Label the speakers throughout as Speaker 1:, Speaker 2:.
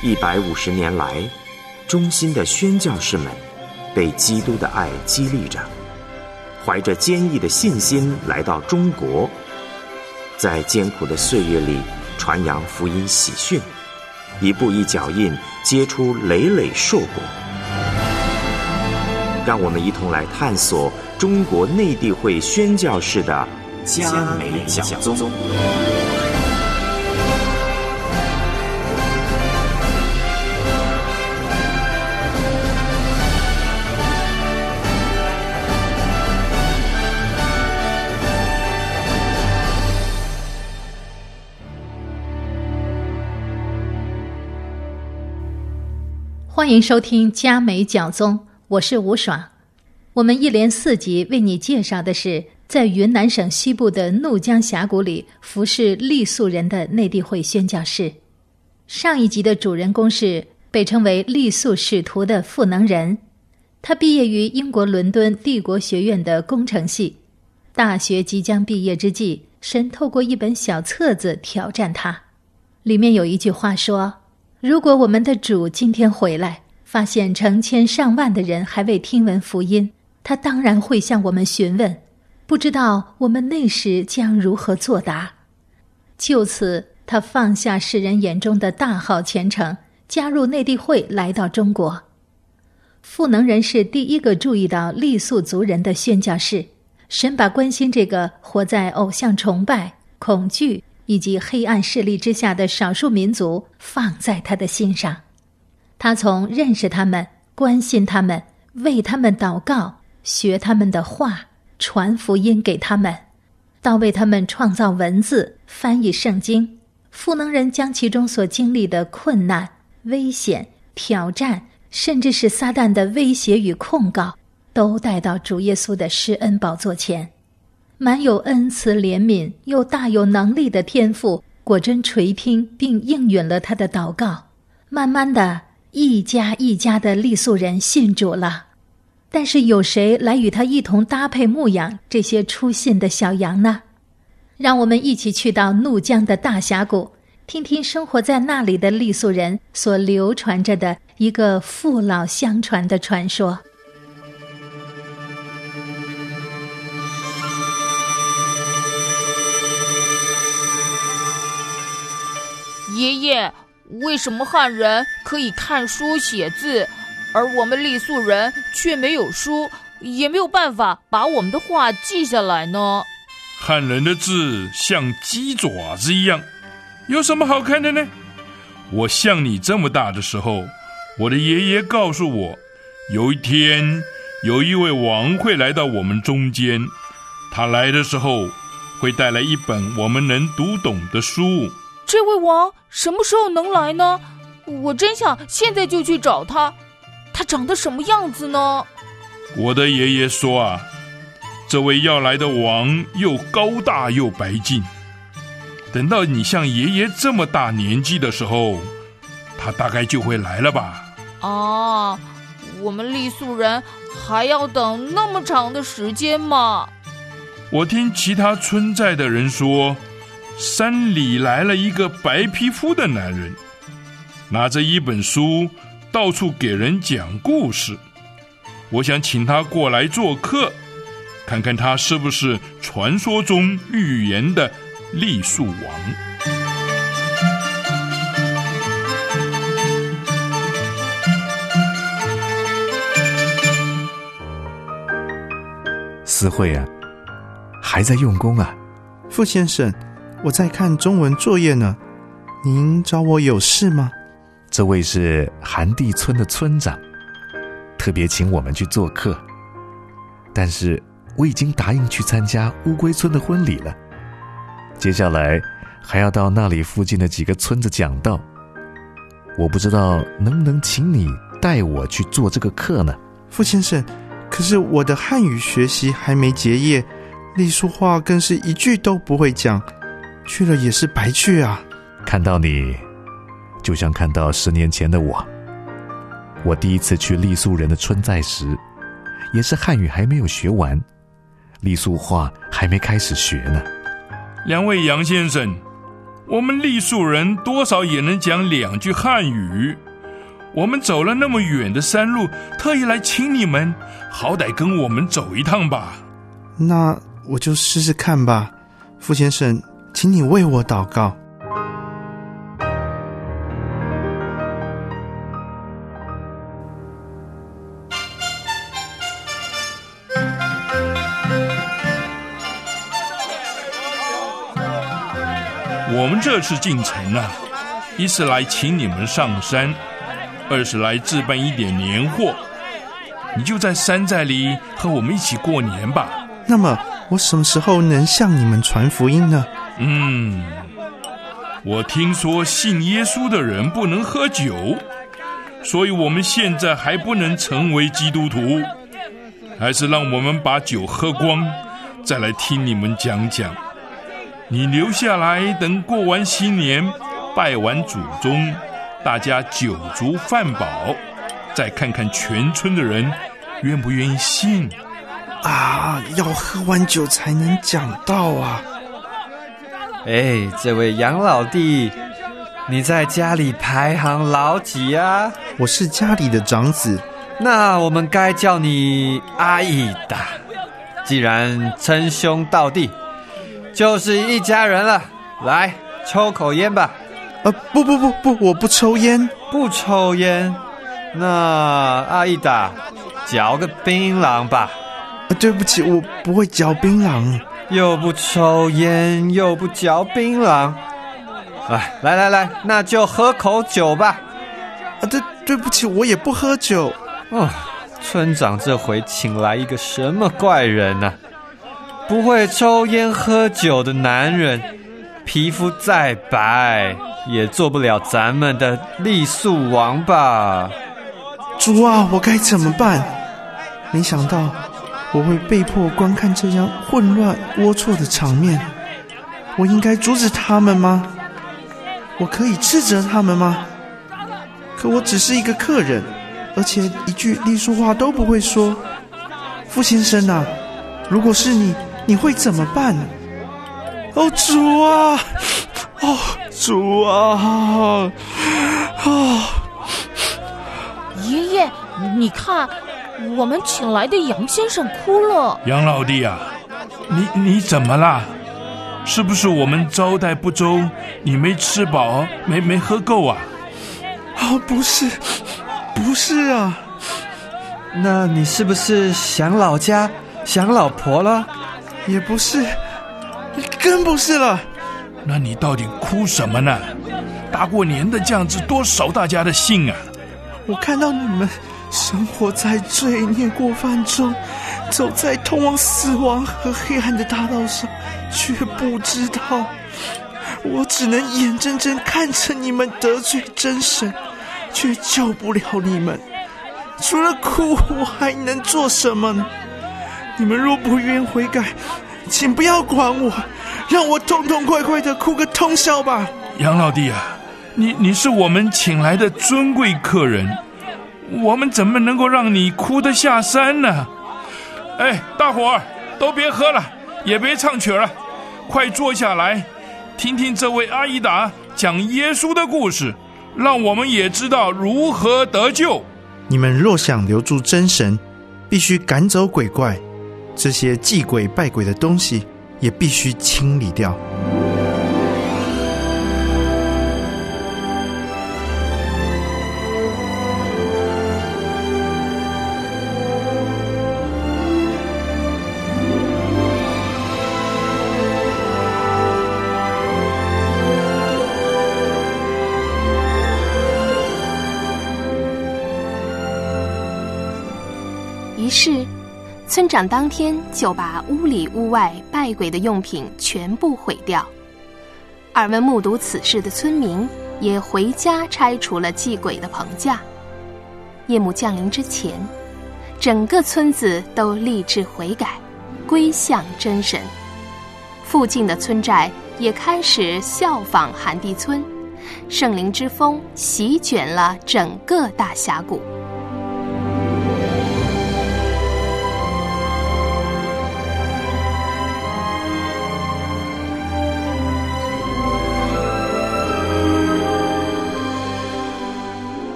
Speaker 1: 150年来，忠心的宣教士们被基督的爱激励着，怀着坚毅的信心来到中国，在艰苦的岁月里传扬福音喜讯，一步一脚印结出累累硕果。让我们一同来探索中国内地会宣教士的嘉美讲宗。
Speaker 2: 欢迎收听嘉美讲宗，我是吴爽。我们一连4集为你介绍的是在云南省西部的怒江峡谷里服侍傈僳人的内地会宣教士。上一集的主人公是被称为傈僳使徒的赋能人，他毕业于英国伦敦帝国学院的工程系。大学即将毕业之际，神透过一本小册子挑战他，里面有一句话说，如果我们的主今天回来，发现成千上万的人还未听闻福音，他当然会向我们询问，不知道我们那时将如何作答。就此，他放下世人眼中的大好前程，加入内地会来到中国。赋能人是第一个注意到傈僳族人的宣教士，神把关心这个活在偶像崇拜、恐惧以及黑暗势力之下的少数民族放在他的心上。他从认识他们、关心他们、为他们祷告、学他们的话、传福音给他们，到为他们创造文字、翻译圣经。赋能人将其中所经历的困难、危险、挑战，甚至是撒旦的威胁与控告，都带到主耶稣的施恩宝座前。满有恩慈怜悯又大有能力的天父果真垂听并应允了他的祷告，慢慢的一家一家的傈僳人信主了。但是有谁来与他一同搭配牧养这些初信的小羊呢？让我们一起去到怒江的大峡谷，听听生活在那里的傈僳人所流传着的一个父老相传的传说。
Speaker 3: 爷爷，为什么汉人可以看书写字，而我们傈僳人却没有书，也没有办法把我们的话记下来呢？
Speaker 4: 汉人的字像鸡爪子一样，有什么好看的呢？我像你这么大的时候，我的爷爷告诉我，有一天有一位王会来到我们中间，他来的时候会带来一本我们能读懂的书。
Speaker 3: 这位王什么时候能来呢？我真想现在就去找他。他长得什么样子呢？
Speaker 4: 我的爷爷说啊，这位要来的王又高大又白净，等到你像爷爷这么大年纪的时候，他大概就会来了吧。
Speaker 3: 啊，我们傈僳人还要等那么长的时间吗？
Speaker 4: 我听其他村寨的人说，山里来了一个白皮肤的男人，拿着一本书到处给人讲故事。我想请他过来做客，看看他是不是传说中预言的傈僳王。
Speaker 5: 思慧啊，还在用功啊？
Speaker 6: 傅先生，我在看中文作业呢，您找我有事吗？
Speaker 5: 这位是韩地村的村长，特别请我们去做客，但是我已经答应去参加乌龟村的婚礼了，接下来还要到那里附近的几个村子讲道，我不知道能不能请你带我去做这个课呢？
Speaker 6: 傅先生，可是我的汉语学习还没结业，傈僳话更是一句都不会讲，去了也是白去啊。
Speaker 5: 看到你就像看到10年前的我，我第一次去傈僳人的村寨时，也是汉语还没有学完，傈僳话还没开始学呢。
Speaker 4: 两位杨先生， 我们傈僳人多少也能讲2句汉语。我们走了那么远的山路，特意来请你们，好歹跟我们走一趟吧。
Speaker 6: 那我就试试看吧。傅先生，请你为我祷告。
Speaker 4: 我们这次进城啊，一是来请你们上山，二是来置办一点年货。你就在山寨里和我们一起过年吧。
Speaker 6: 那么我什么时候能向你们传福音呢？
Speaker 4: 我听说信耶稣的人不能喝酒，所以我们现在还不能成为基督徒，还是让我们把酒喝光，再来听你们讲讲。你留下来，等过完新年，拜完祖宗，大家酒足饭饱，再看看全村的人愿不愿意信
Speaker 6: 啊。要喝完酒才能讲道啊。
Speaker 7: 这位杨老弟，你在家里排行老几啊？
Speaker 6: 我是家里的长子。
Speaker 7: 那我们该叫你阿义达，既然称兄道弟，就是一家人了。来，抽口烟吧。
Speaker 6: 不，我不抽烟。
Speaker 7: 不抽烟？那阿义达，嚼个槟榔吧。
Speaker 6: 对不起，我不会嚼槟榔。
Speaker 7: 又不抽烟，又不嚼槟榔。来，那就喝口酒吧。
Speaker 6: 对不起，我也不喝酒。
Speaker 7: 村长这回请来一个什么怪人啊？不会抽烟喝酒的男人，皮肤再白也做不了咱们的傈僳王吧？
Speaker 6: 主啊，我该怎么办？没想到我会被迫观看这样混乱龌龊的场面。我应该阻止他们吗？我可以斥责他们吗？可我只是一个客人，而且一句傈僳话都不会说。傅先生啊，如果是你会怎么办？主啊，主啊，
Speaker 3: 爷爷，你看，我们请来的杨先生哭了。
Speaker 4: 杨老弟啊，你怎么啦？是不是我们招待不周，你没吃饱，没喝够啊？
Speaker 6: 不是啊。
Speaker 7: 那你是不是想老家，想老婆了？
Speaker 6: 也不是，更不是了。
Speaker 4: 那你到底哭什么呢？大过年的这样子，多扫大家的兴啊！
Speaker 6: 我看到你们生活在罪孽过犯中，走在通往死亡和黑暗的大道上，却不知道，我只能眼睁睁看着你们得罪真神，却救不了你们。除了哭，我还能做什么呢？你们若不愿悔改，请不要管我，让我痛痛快快的哭个通宵吧。
Speaker 4: 杨老弟啊，你是我们请来的尊贵客人，我们怎么能够让你哭得下山呢？大伙儿都别喝了，也别唱曲了，快坐下来，听听这位阿依达讲耶稣的故事，让我们也知道如何得救。
Speaker 6: 你们若想留住真神，必须赶走鬼怪，这些祭鬼拜鬼的东西也必须清理掉。
Speaker 8: 于是村长当天就把屋里屋外拜鬼的用品全部毁掉。耳闻目睹此事的村民也回家拆除了祭鬼的棚架。夜幕降临之前，整个村子都立志悔改，归向真神。附近的村寨也开始效仿韩地村，圣灵之风席卷了整个大峡谷。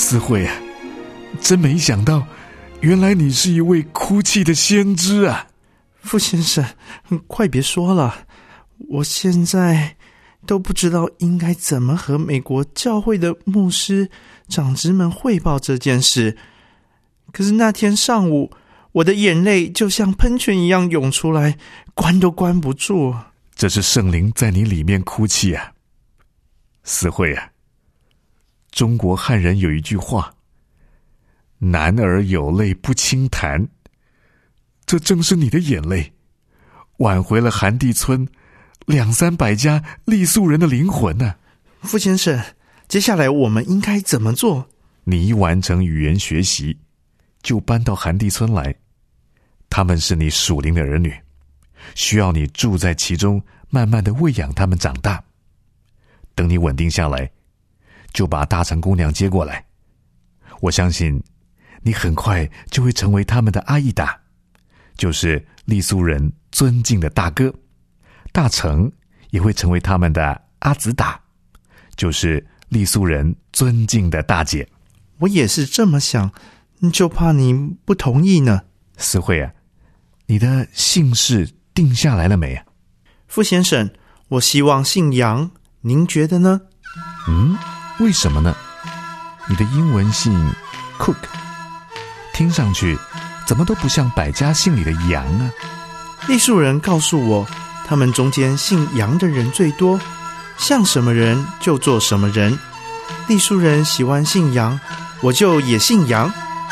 Speaker 5: 思慧啊，真没想到，原来你是一位哭泣的先知啊！
Speaker 6: 傅先生，快别说了，我现在都不知道应该怎么和美国教会的牧师、长执们汇报这件事。可是那天上午，我的眼泪就像喷泉一样涌出来，关都关不住。
Speaker 5: 这是圣灵在你里面哭泣啊，思慧啊！中国汉人有一句话：“男儿有泪不轻弹。”这正是你的眼泪，挽回了韩地村200-300家傈僳人的灵魂啊！
Speaker 6: 傅先生，接下来我们应该怎么做？
Speaker 5: 你一完成语言学习，就搬到韩地村来。他们是你属灵的儿女，需要你住在其中，慢慢的喂养他们长大。等你稳定下来，就把大成姑娘接过来。我相信你很快就会成为他们的阿依达，就是傈僳人尊敬的大哥。大成也会成为他们的阿子达，就是傈僳人尊敬的大姐。
Speaker 6: 我也是这么想，就怕你不同意呢。
Speaker 5: 思慧啊，你的姓氏定下来了没啊？
Speaker 6: 傅先生，我希望姓杨，您觉得呢？
Speaker 5: 为什么呢？你的英文姓 Cook， 听上去怎么都不像百家姓里的杨啊。
Speaker 6: 傈僳人告诉我，他们中间姓杨的人最多，像什么人就做什么人。傈僳人喜欢姓杨，我就也姓杨。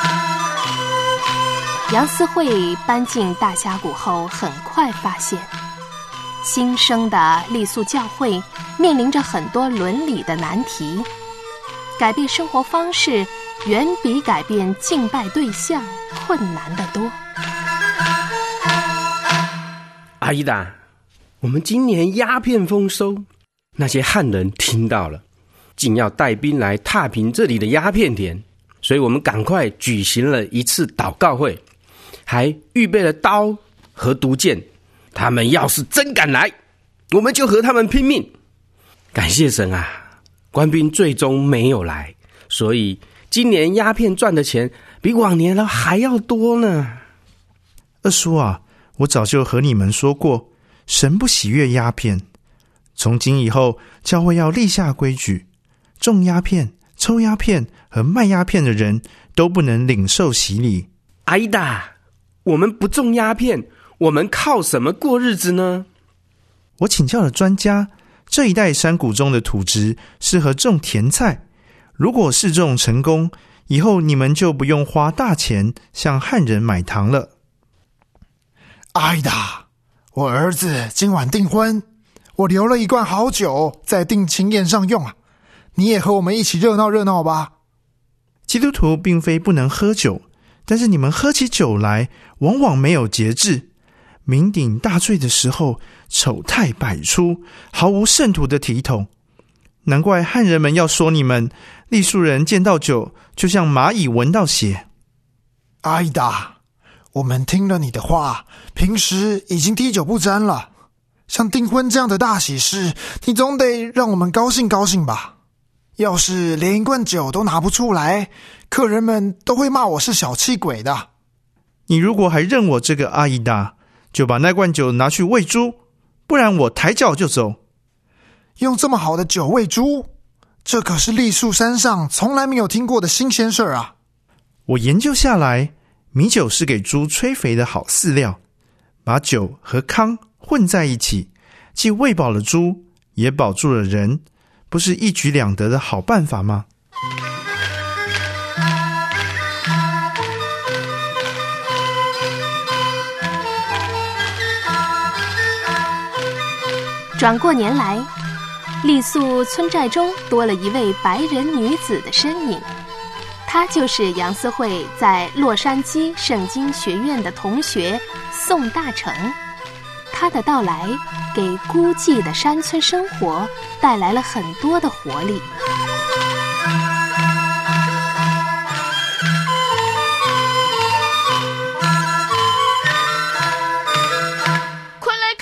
Speaker 8: 杨思慧搬进大峡谷后，很快发现新生的傈僳教会面临着很多伦理的难题，改变生活方式远比改变敬拜对象困难得多。
Speaker 9: 阿依达，我们今年鸦片丰收，那些汉人听到了，竟要带兵来踏平这里的鸦片田，所以我们赶快举行了一次祷告会，还预备了刀和毒箭。他们要是真敢来，我们就和他们拼命。感谢神啊，官兵最终没有来，所以今年鸦片赚的钱比往年了还要多呢。
Speaker 6: 二叔啊，我早就和你们说过，神不喜悦鸦片。从今以后，教会要立下规矩，种鸦片、抽鸦片和卖鸦片的人都不能领受洗礼。
Speaker 9: 阿依达，我们不种鸦片，我们靠什么过日子呢？
Speaker 6: 我请教了专家，这一带山谷中的土质适合种甜菜，如果试种成功，以后你们就不用花大钱向汉人买糖了。
Speaker 10: 阿依达，我儿子今晚订婚，我留了一罐好酒在定亲宴上用啊，你也和我们一起热闹热闹吧。
Speaker 6: 基督徒并非不能喝酒，但是你们喝起酒来往往没有节制，酩酊大醉的时候丑态百出，毫无圣徒的体统。难怪汉人们要说你们傈僳人见到酒就像蚂蚁闻到血。
Speaker 10: 阿依达，我们听了你的话，平时已经滴酒不沾了，像订婚这样的大喜事，你总得让我们高兴高兴吧。要是连一罐酒都拿不出来，客人们都会骂我是小气鬼的。
Speaker 6: 你如果还认我这个阿依达，就把那罐酒拿去喂猪，不然我抬脚就走。
Speaker 10: 用这么好的酒喂猪，这可是傈僳山上从来没有听过的新鲜事儿啊。
Speaker 6: 我研究下来，米酒是给猪催肥的好饲料，把酒和糠混在一起，既喂饱了猪，也保住了人，不是一举两得的好办法吗？
Speaker 8: 转过年来，傈僳村寨中多了一位白人女子的身影，她就是杨思慧在洛杉矶圣经学院的同学宋大成。她的到来给孤寂的山村生活带来了很多的活力。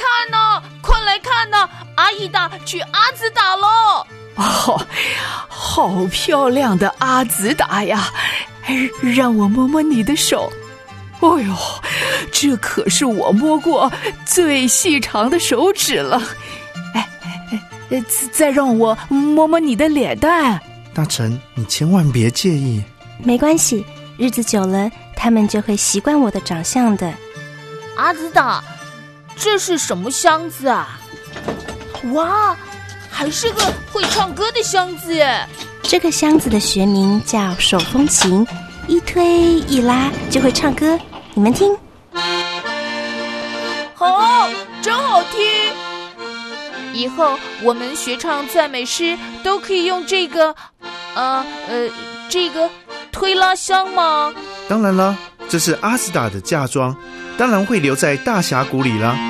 Speaker 3: 阿依达去阿兹达喽！
Speaker 11: 哦， 好漂亮的阿兹达呀！让我摸摸你的手。哦呦，这可是我摸过最细长的手指了。再让我摸摸你的脸蛋。
Speaker 6: 大臣，你千万别介意。
Speaker 12: 没关系，日子久了，他们就会习惯我的长相的。
Speaker 3: 阿兹达，这是什么箱子啊？哇，还是个会唱歌的箱子耶！
Speaker 12: 这个箱子的学名叫手风琴，一推一拉就会唱歌。你们听，
Speaker 3: 好，真好听。以后我们学唱赞美诗都可以用这个推拉箱吗？
Speaker 6: 当然了，这是阿斯达的嫁妆，当然会留在大峡谷里了。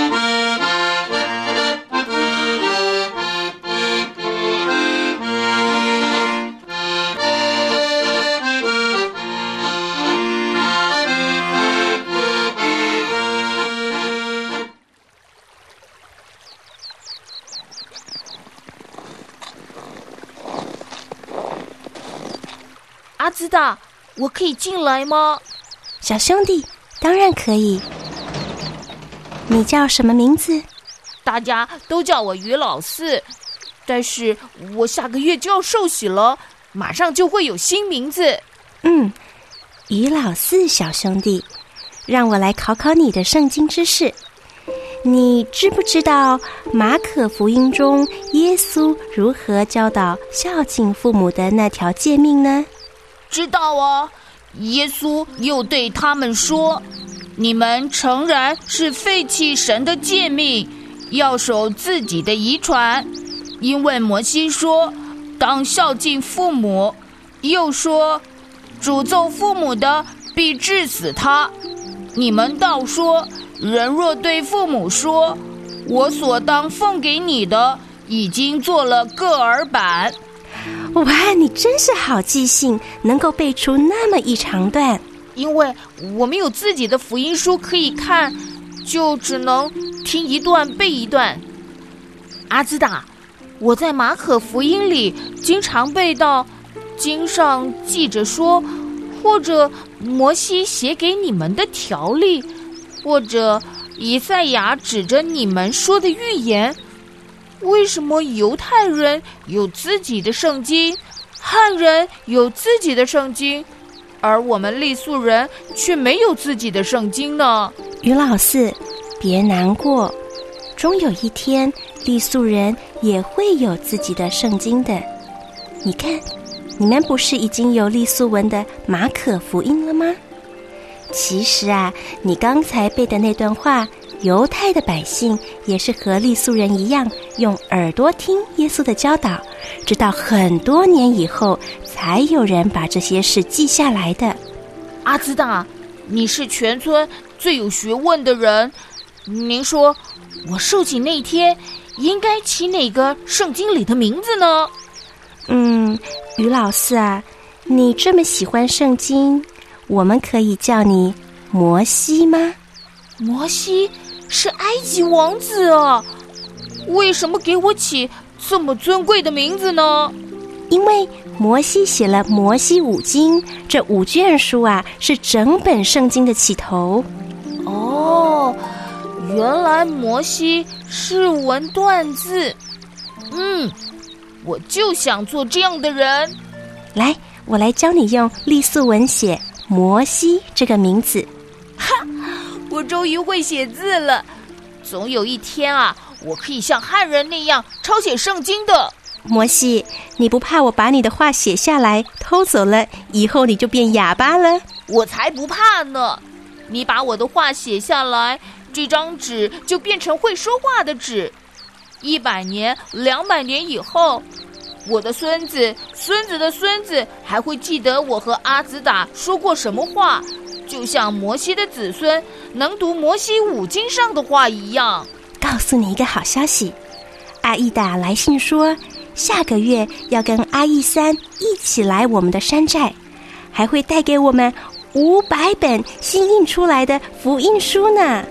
Speaker 3: 阿兹达，我可以进来吗？
Speaker 12: 小兄弟，当然可以。你叫什么名字？
Speaker 3: 大家都叫我于老四，但是我下个月就要受洗了，马上就会有新名字。
Speaker 12: 于老四小兄弟，让我来考考你的圣经知识。你知不知道马可福音中耶稣如何教导孝敬父母的那条诫命呢？
Speaker 3: 知道啊，耶稣又对他们说，你们诚然是废弃神的诫命，要守自己的遗传，因为摩西说当孝敬父母，又说诅咒父母的必治死他。你们倒说，人若对父母说，我所当奉给你的已经做了个耳板。
Speaker 12: 哇，你真是好记性，能够背出那么一长段。
Speaker 3: 因为我们有自己的福音书可以看，就只能听一段背一段。阿兹达，我在马可福音里经常背到经上记着说，或者摩西写给你们的条例，或者以赛亚指着你们说的预言。为什么犹太人有自己的圣经，汉人有自己的圣经，而我们傈僳人却没有自己的圣经呢？
Speaker 12: 于老四，别难过，终有一天傈僳人也会有自己的圣经的。你看，你们不是已经有傈僳文的马可福音了吗？其实啊，你刚才背的那段话，犹太的百姓也是和傈僳人一样，用耳朵听耶稣的教导，直到很多年以后，才有人把这些事记下来的。
Speaker 3: 阿兹达，你是全村最有学问的人，您说我受洗那天应该起哪个圣经里的名字呢？
Speaker 12: 于老四啊，你这么喜欢圣经，我们可以叫你摩西吗？
Speaker 3: 摩西是埃及王子啊，为什么给我起这么尊贵的名字呢？
Speaker 12: 因为摩西写了摩西五经，这5卷书啊，是整本圣经的起头。
Speaker 3: 哦，原来摩西是文断字。我就想做这样的人。
Speaker 12: 来，我来教你用傈僳文写摩西这个名字。
Speaker 3: 我终于会写字了，总有一天啊，我可以像汉人那样抄写圣经的。
Speaker 12: 摩西，你不怕我把你的话写下来偷走了，以后你就变哑巴了？
Speaker 3: 我才不怕呢！你把我的话写下来，这张纸就变成会说话的纸。100年、200年以后，我的孙子、孙子的孙子还会记得我和阿兹达说过什么话，就像摩西的子孙能读摩西五经上的话一样。
Speaker 12: 告诉你一个好消息，阿依达来信说，下个月要跟阿义三一起来我们的山寨，还会带给我们500本新印出来的福音书呢。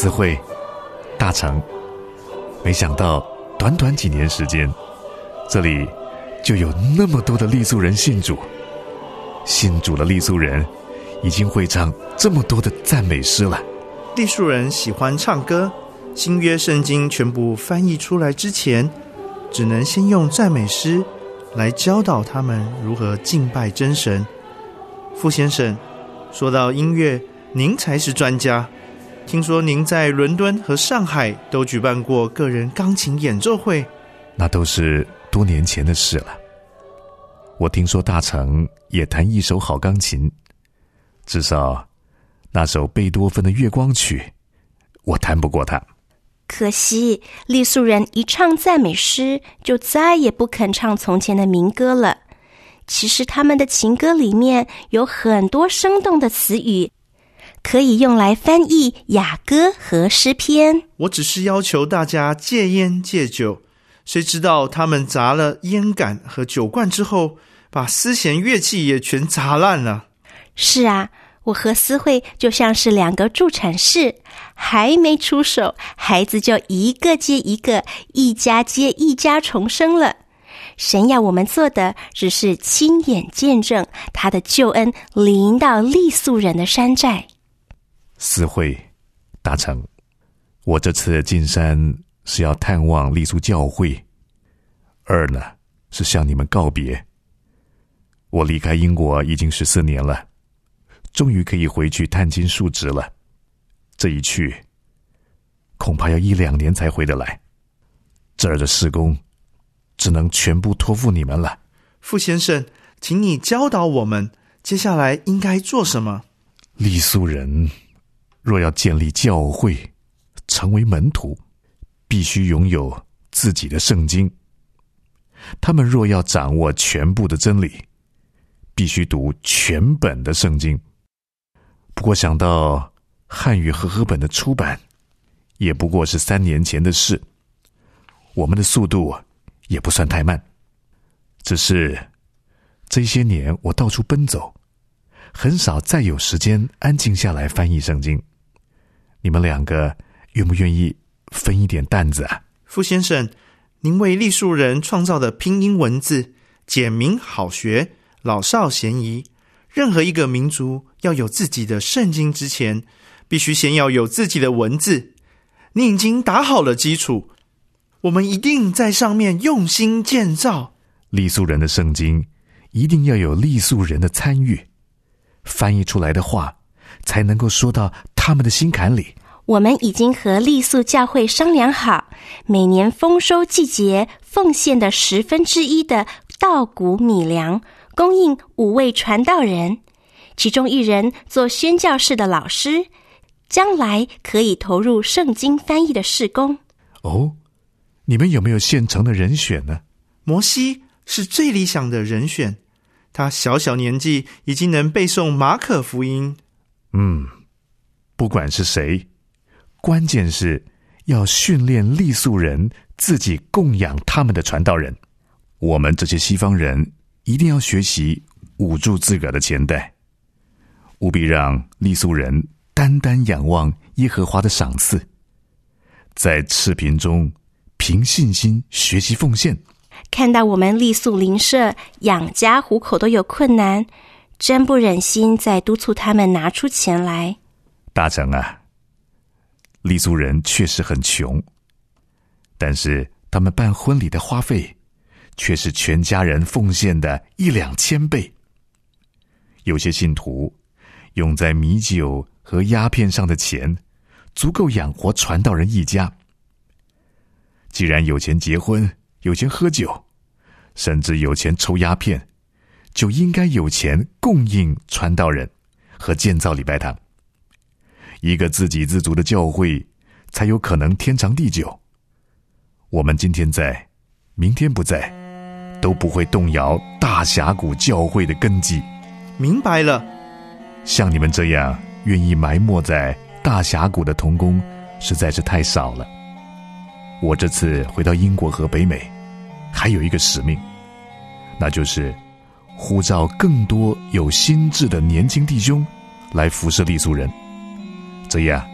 Speaker 5: 思慧、大成，没想到短短几年时间，这里就有那么多的傈僳人信主。信主的傈僳人已经会唱这么多的赞美诗了。
Speaker 6: 傈僳人喜欢唱歌，新约圣经全部翻译出来之前，只能先用赞美诗来教导他们如何敬拜真神。傅先生，说到音乐，您才是专家。听说您在伦敦和上海都举办过个人钢琴演奏会。
Speaker 5: 那都是多年前的事了。我听说大成也弹一手好钢琴，至少那首贝多芬的月光曲，我弹不过他。
Speaker 12: 可惜傈僳人一唱赞美诗，就再也不肯唱从前的民歌了。其实他们的情歌里面有很多生动的词语，可以用来翻译雅歌和诗篇。
Speaker 6: 我只是要求大家戒烟戒酒，谁知道他们砸了烟杆和酒罐之后，把丝弦乐器也全砸烂了。
Speaker 12: 是啊，我和思慧就像是两个助产士，还没出手，孩子就一个接一个，一家接一家重生了。神要我们做的只是亲眼见证他的救恩临到傈僳人的山寨。
Speaker 5: 思慧、大成，我这次进山是要探望傈僳教会，二呢是向你们告别。我离开英国已经14年了，终于可以回去探亲述职了。这一去，恐怕要1-2年才回得来。这儿的事工只能全部托付你们了。
Speaker 6: 傅先生，请你教导我们接下来应该做什么。
Speaker 5: 傈僳人若要建立教会，成为门徒，必须拥有自己的圣经。他们若要掌握全部的真理，必须读全本的圣经。不过想到汉语和合本的出版，也不过是3年前的事，我们的速度也不算太慢。只是这些年我到处奔走，很少再有时间安静下来翻译圣经。你们2个愿不愿意分一点担子啊？
Speaker 6: 傅先生，您为傈僳人创造的拼音文字简明好学，老少咸宜。任何一个民族要有自己的圣经之前，必须先要有自己的文字。你已经打好了基础，我们一定在上面用心建造。
Speaker 5: 傈僳人的圣经一定要有傈僳人的参与，翻译出来的话才能够说到他们的心坎里。
Speaker 12: 我们已经和傈僳教会商量好，每年丰收季节奉献的1/10的稻谷米粮，供应5位传道人，其中1人做宣教士的老师，将来可以投入圣经翻译的事工。
Speaker 5: 哦，你们有没有现成的人选呢？
Speaker 6: 摩西是最理想的人选，他小小年纪已经能背诵马可福音。
Speaker 5: 不管是谁，关键是要训练傈僳人自己供养他们的传道人。我们这些西方人一定要学习捂住自个儿的钱袋，务必让傈僳人单单仰望耶和华的赏赐，在赤贫中凭信心学习奉献。
Speaker 12: 看到我们傈僳邻舍养家糊口都有困难，真不忍心再督促他们拿出钱来。
Speaker 5: 大成啊，傈僳人确实很穷，但是他们办婚礼的花费却是全家人奉献的1-2千倍。有些信徒用在米酒和鸦片上的钱，足够养活传道人一家。既然有钱结婚，有钱喝酒，甚至有钱抽鸦片，就应该有钱供应传道人和建造礼拜堂。一个自给自足的教会才有可能天长地久。我们今天在，明天不在，都不会动摇大峡谷教会的根基。
Speaker 6: 明白了。
Speaker 5: 像你们这样愿意埋没在大峡谷的同工实在是太少了。我这次回到英国和北美，还有一个使命，那就是呼召更多有心智的年轻弟兄来服侍傈僳人，这样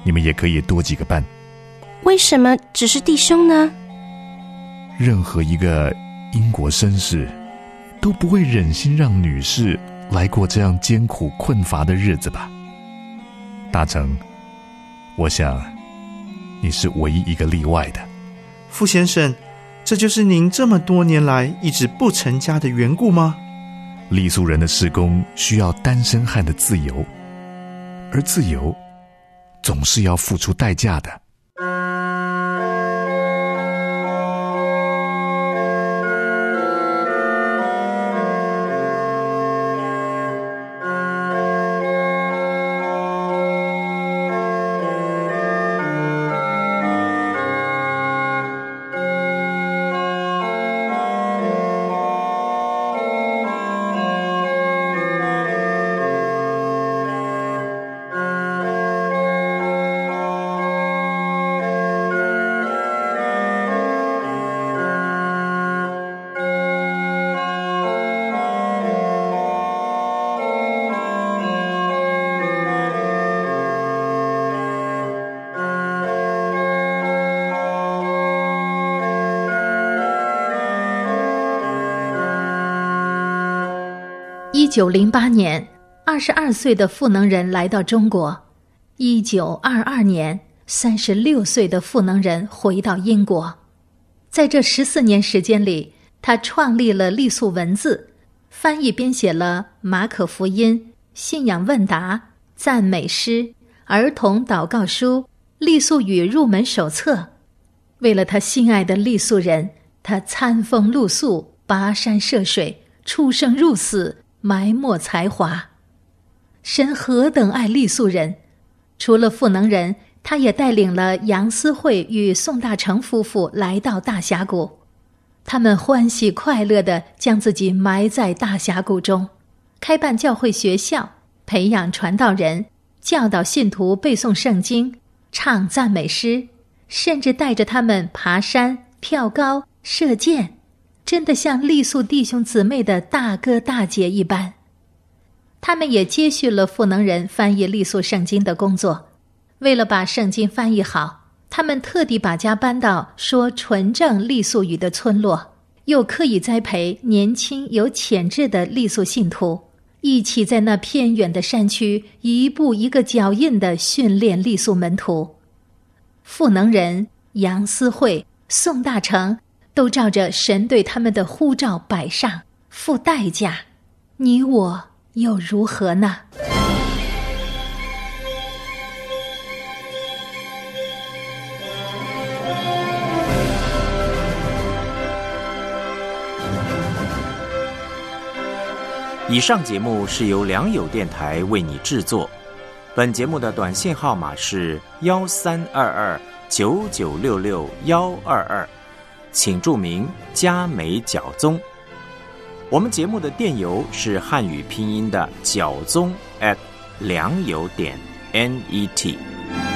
Speaker 5: 你们也可以多几个伴。
Speaker 12: 为什么只是弟兄呢？
Speaker 5: 任何一个英国绅士都不会忍心让女士来过这样艰苦困乏的日子吧？大成，我想你是唯一一个例外的。
Speaker 6: 傅先生，这就是您这么多年来一直不成家的缘故吗？
Speaker 5: 傈僳人的事工需要单身汉的自由，而自由总是要付出代价的。
Speaker 2: 1908年，22岁的赋能人来到中国。1922年，36岁的赋能人回到英国。在这14年时间里，他创立了傈僳文字，翻译编写了马可福音、信仰问答、赞美诗、儿童祷告书、傈僳语入门手册。为了他心爱的傈僳人，他餐风露宿，跋山涉水，出生入死，埋没才华。神何等爱傈僳人！除了赋能人，他也带领了杨思慧与宋大成夫妇来到大峡谷。他们欢喜快乐地将自己埋在大峡谷中，开办教会学校，培养传道人，教导信徒背诵圣经，唱赞美诗，甚至带着他们爬山、跳高、射箭，真的像傈僳弟兄姊妹的大哥大姐一般。他们也接续了赋能人翻译傈僳圣经的工作。为了把圣经翻译好，他们特地把家搬到说纯正傈僳语的村落，又刻意栽培年轻有潜质的傈僳信徒，一起在那偏远的山区一步一个脚印地训练傈僳门徒。赋能人、杨思慧、宋大成都照着神对他们的呼召摆上，付代价。你我又如何呢？
Speaker 1: 以上节目是由良友电台为你制作，本节目的短信号码是132299662122，请注明嘉美角宗。我们节目的电邮是汉语拼音的角宗@良友.net。